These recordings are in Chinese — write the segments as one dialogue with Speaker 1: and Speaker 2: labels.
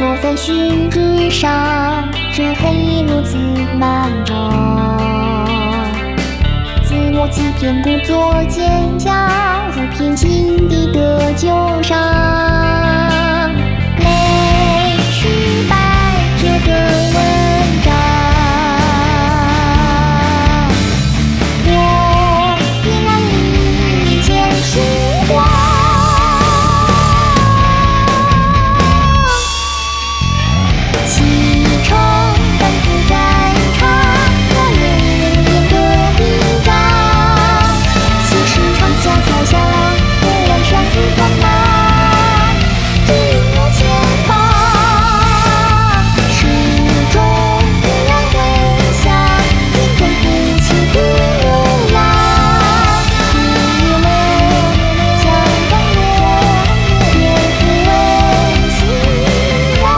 Speaker 1: 作废墟之上，这黑夜如此漫长。自我欺骗，故作坚强，抚平心底的旧伤。泪失败这个文章，我点燃你面前时光。启程奔赴战场，我人人的屏障。昔时长啸彩霞，点燃生死光芒，指引我前方。始终依然回响，听着不弃的流浪。日落像光月，颠覆为信仰。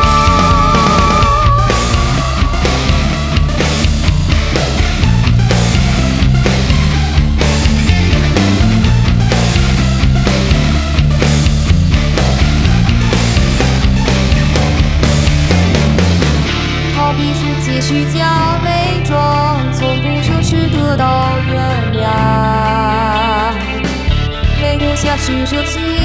Speaker 1: 逃避是继续假伪装，从不奢侈得到原谅。没活下去这寂